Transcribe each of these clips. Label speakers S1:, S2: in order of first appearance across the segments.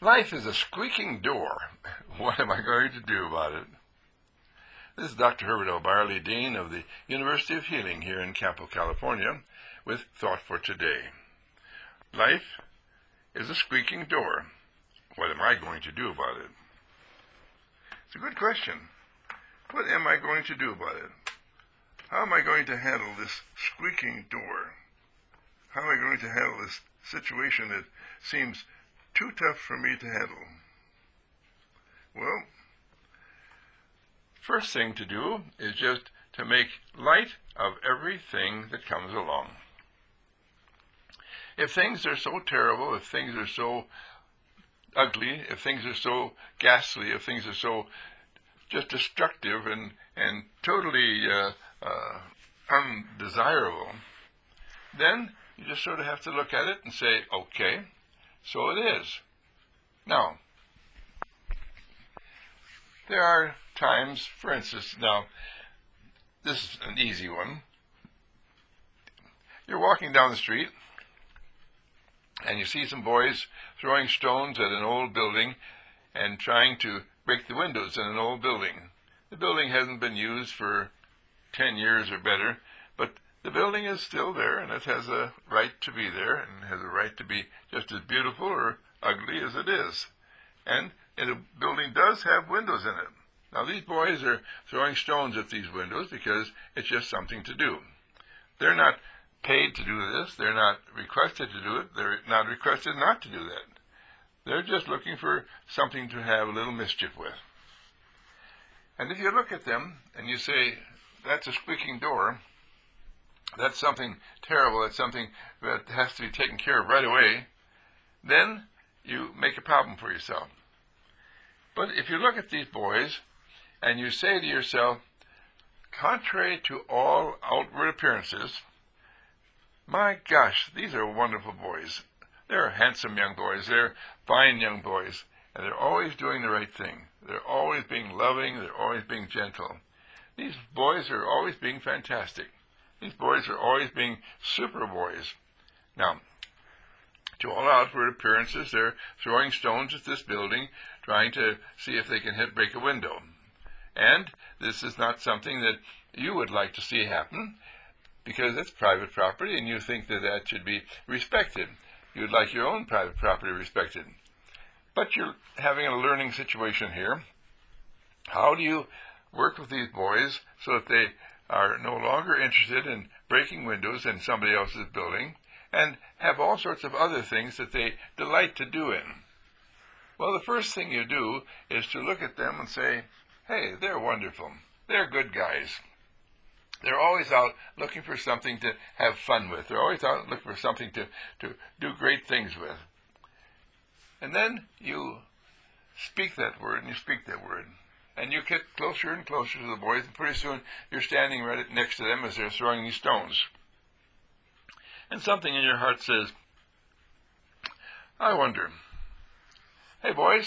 S1: Life is a squeaking door. What am I going to do about it? This is Dr. Herbert L. Barley, Dean of the University of Healing here in Campo, California, with Thought for Today. Life is a squeaking door. What am I going to do about it? It's a good question. What am I going to do about it? How am I going to handle this squeaking door? How am I going to handle this situation that seems too tough for me to handle? Well, first thing to do is just to make light of everything that comes along. If things are so terrible, if things are so ugly, if things are so ghastly, if things are so just destructive and totally undesirable, then you just sort of have to look at it and say, okay, so it is. Now, there are times, for instance, now, this is an easy one. You're walking down the street, and you see some boys throwing stones at an old building and trying to break the windows in an old building. The building hasn't been used for 10 years or better, but the building is still there, and it has a right to be there, and has a right to be just as beautiful or ugly as it is. And the building does have windows in it. Now, these boys are throwing stones at these windows because it's just something to do. They're not paid to do this. They're not requested to do it. They're not requested not to do that. They're just looking for something to have a little mischief with. And if you look at them and you say, that's a squeaking door, that's something terrible, that's something that has to be taken care of right away, then you make a problem for yourself. But if you look at these boys and you say to yourself, contrary to all outward appearances, my gosh, these are wonderful boys. They're handsome young boys. They're fine young boys. And they're always doing the right thing. They're always being loving. They're always being gentle. These boys are always being fantastic. These boys are always being super boys. Now, to all outward appearances, they're throwing stones at this building, trying to see if they can break a window. And this is not something that you would like to see happen, because it's private property, and you think that that should be respected. You'd like your own private property respected. But you're having a learning situation here. How do you work with these boys so that they are no longer interested in breaking windows in somebody else's building and have all sorts of other things that they delight to do in? Well, the first thing you do is to look at them and say, hey, they're wonderful. They're good guys. They're always out looking for something to have fun with. They're always out looking for something to do great things with. And then you speak that word, and you speak that word. And you get closer and closer to the boys, and pretty soon you're standing right next to them as they're throwing these stones. And something in your heart says, I wonder, hey boys,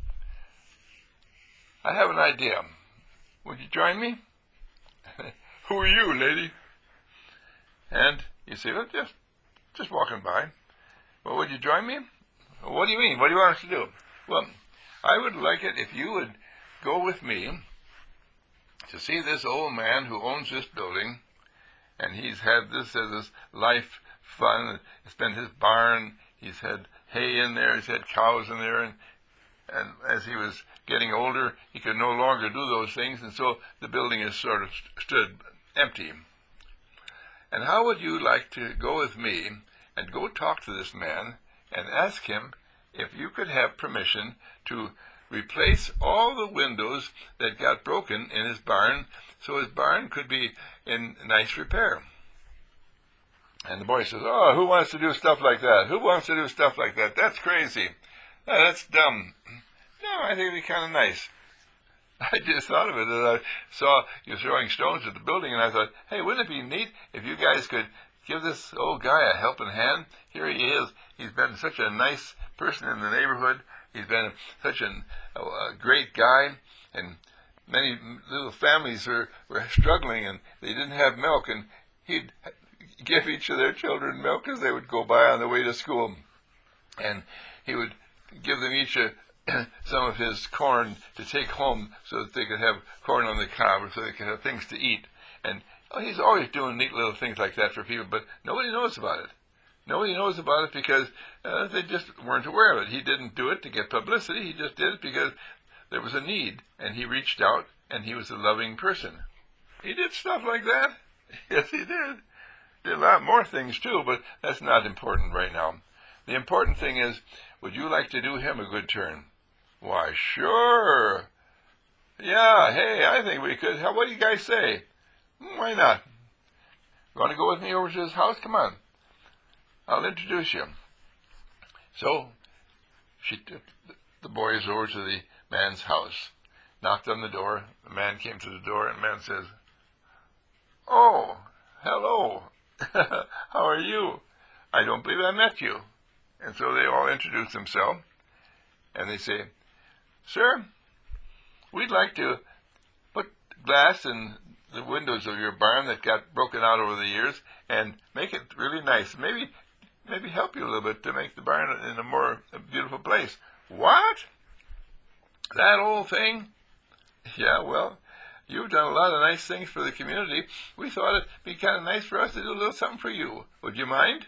S1: I have an idea. Would you join me? Who are you, lady? And you say, well, just walking by. Well, would you join me? Well, what do you mean? What do you want us to do? Well, I would like it if you would go with me to see this old man who owns this building, and he's had this as his life fun. It's been his barn. He's had hay in there. He's had cows in there, and as he was getting older, he could no longer do those things, and so the building has sort of stood empty. And how would you like to go with me and go talk to this man and ask him if you could have permission to replace all the windows that got broken in his barn so his barn could be in nice repair? And the boy says, oh, who wants to do stuff like that? Who wants to do stuff like that? That's crazy. That's dumb. No, I think it'd be kind of nice. I just thought of it as I saw you throwing stones at the building, and I thought, hey, wouldn't it be neat if you guys could give this old guy a helping hand? Here he is. He's been such a nice person in the neighborhood. He's been such a great guy, and many little families were struggling, and they didn't have milk, and he'd give each of their children milk as they would go by on the way to school. And he would give them each some of his corn to take home so that they could have corn on the cob, or so they could have things to eat. And he's always doing neat little things like that for people, but nobody knows about it. Nobody knows about it because they just weren't aware of it. He didn't do it to get publicity. He just did it because there was a need, and he reached out, and he was a loving person. He did stuff like that. Yes, he did. Did a lot more things, too, but that's not important right now. The important thing is, would you like to do him a good turn? Why, sure. Yeah, hey, I think we could. What do you guys say? Why not? You want to go with me over to his house? Come on. I'll introduce you. So she took the boys over to the man's house, knocked on the door. The man came to the door, and the man says, "Oh, hello. How are you? I don't believe I met you." And so they all introduce themselves, and they say, "Sir, we'd like to put glass in the windows of your barn that got broken out over the years and make it really nice. Maybe help you a little bit to make the barn in a more beautiful place." "What? That old thing?" "Yeah, well, you've done a lot of nice things for the community. We thought it'd be kind of nice for us to do a little something for you. Would you mind?"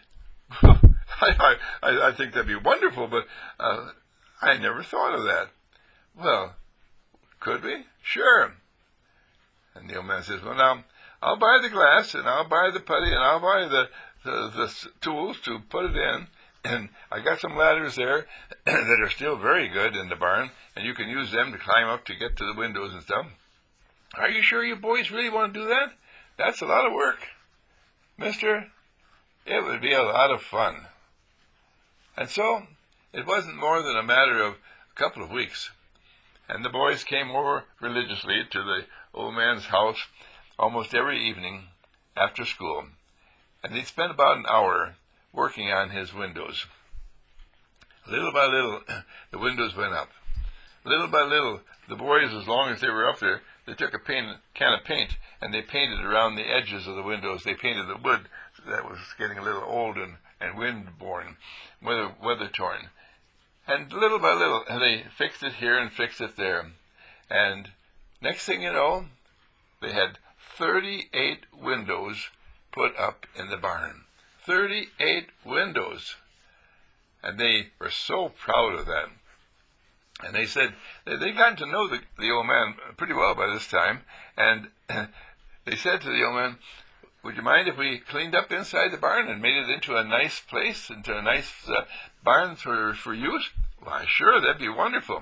S1: I think that'd be wonderful, but I never thought of that." "Well, could we?" "Sure." And the old man says, "Well, now, I'll buy the glass, and I'll buy the putty, and I'll buy the tools to put it in, and I got some ladders there that are still very good in the barn, and you can use them to climb up to get to the windows and stuff. Are you sure you boys really want to do that? That's a lot of work." "Mister, it would be a lot of fun." And so it wasn't more than a matter of a couple of weeks, and the boys came over religiously to the old man's house almost every evening after school, and they'd spend about an hour working on his windows. Little by little, the windows went up. Little by little, the boys, as long as they were up there, they took a can of paint, and they painted around the edges of the windows. They painted the wood that was getting a little old and wind-borne, weather-torn. And little by little, they fixed it here and fixed it there. And next thing you know, they had 38 windows put up in the barn. 38 windows. And they were so proud of that. And they said, they'd gotten to know the old man pretty well by this time, and they said to the old man, "Would you mind if we cleaned up inside the barn and made it into a nice place, into a nice barn for use?" "Why, sure, that'd be wonderful."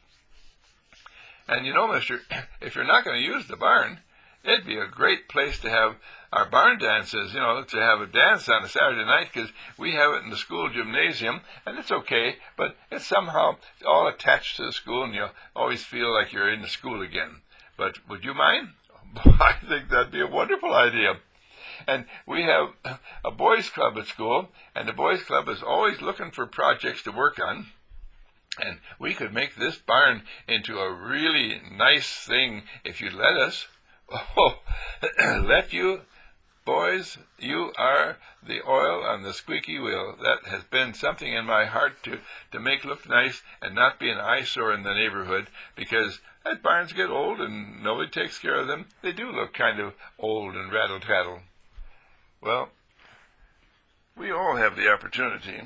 S1: "And you know, mister, if you're not going to use the barn, it'd be a great place to have our barn dances, to have a dance on a Saturday night, because we have it in the school gymnasium, and it's okay, but it's somehow all attached to the school, and you'll always feel like you're in the school again. But would you mind?" "I think that'd be a wonderful idea. And we have a boys' club at school, and the boys' club is always looking for projects to work on. And we could make this barn into a really nice thing if you'd let us." "Oh, let you? Boys, you are the oil on the squeaky wheel. That has been something in my heart to make look nice and not be an eyesore in the neighborhood, because as barns get old and nobody takes care of them, they do look kind of old and rattle-tattle." Well, we all have the opportunity.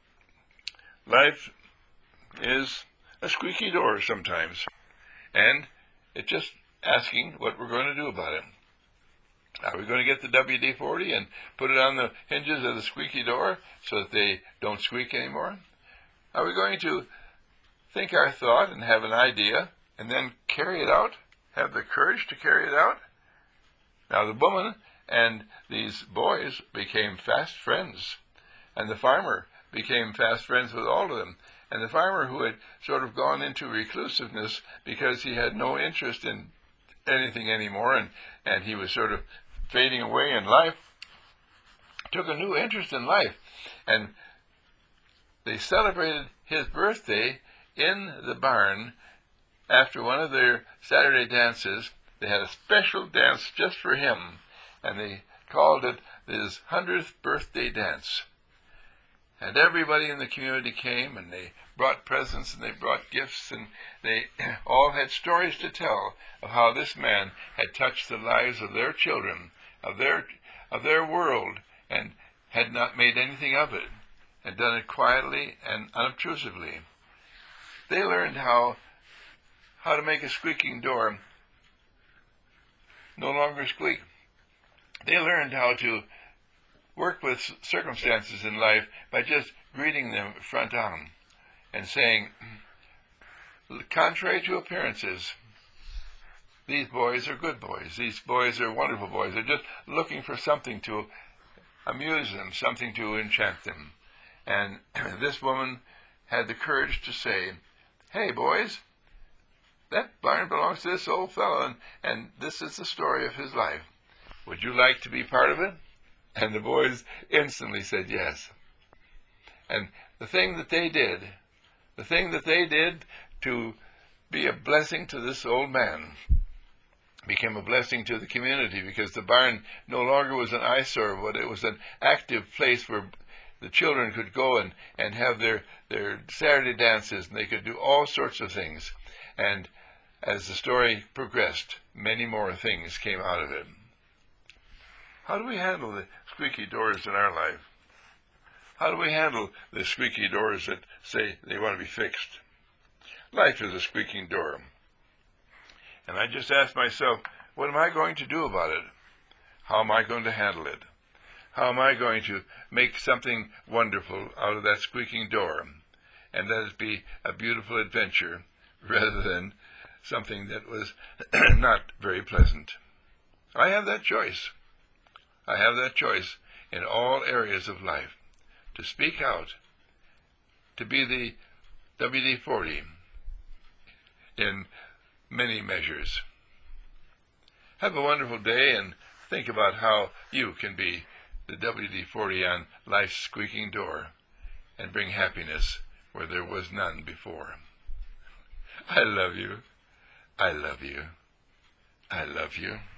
S1: Life is a squeaky door sometimes, and it's just asking what we're going to do about it. Are we going to get the WD-40 and put it on the hinges of the squeaky door so that they don't squeak anymore? Are we going to think our thought and have an idea and then carry it out, have the courage to carry it out? Now, the woman and these boys became fast friends, and the farmer became fast friends with all of them. And the farmer, who had sort of gone into reclusiveness because he had no interest in anything anymore, and he was sort of fading away in life, took a new interest in life. And they celebrated his birthday in the barn after one of their Saturday dances. They had a special dance just for him, and they called it his 100th birthday dance. And everybody in the community came, and they brought presents, and they brought gifts, and they all had stories to tell of how this man had touched the lives of their children, of their world, and had not made anything of it, and done it quietly and unobtrusively. They learned how to make a squeaking door no longer squeak. They learned how to work with circumstances in life by just greeting them front on and saying, contrary to appearances, these boys are good boys. These boys are wonderful boys. They're just looking for something to amuse them, something to enchant them. And this woman had the courage to say, hey, boys, that barn belongs to this old fellow, and this is the story of his life. Would you like to be part of it? And the boys instantly said yes. And the thing that they did to be a blessing to this old man became a blessing to the community, because the barn no longer was an eyesore, but it was an active place where the children could go and have their Saturday dances, and they could do all sorts of things. And as the story progressed, many more things came out of it. How do we handle the squeaky doors in our life? How do we handle the squeaky doors that say they want to be fixed? Life is a squeaking door. And I just ask myself, what am I going to do about it? How am I going to handle it? How am I going to make something wonderful out of that squeaking door, and let it be a beautiful adventure rather than something that was not very pleasant? I have that choice. I have that choice in all areas of life, to speak out, to be the WD-40 in many measures. Have a wonderful day, and think about how you can be the WD-40 on life's squeaking door and bring happiness where there was none before. I love you. I love you. I love you.